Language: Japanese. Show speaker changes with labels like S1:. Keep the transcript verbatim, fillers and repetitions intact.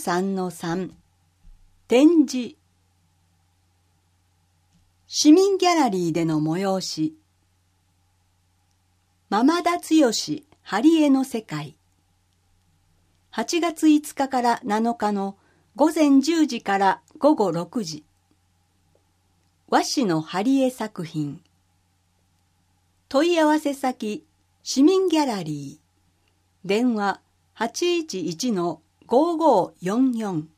S1: さんのさん 展示。市民ギャラリーでの催し。間田剛針絵の世界。はちがついつかからなのかのごぜんじゅうじからごごろくじ。和紙の針絵作品。問い合わせ先、市民ギャラリー。電話はちいちいちのごーごーよんよん。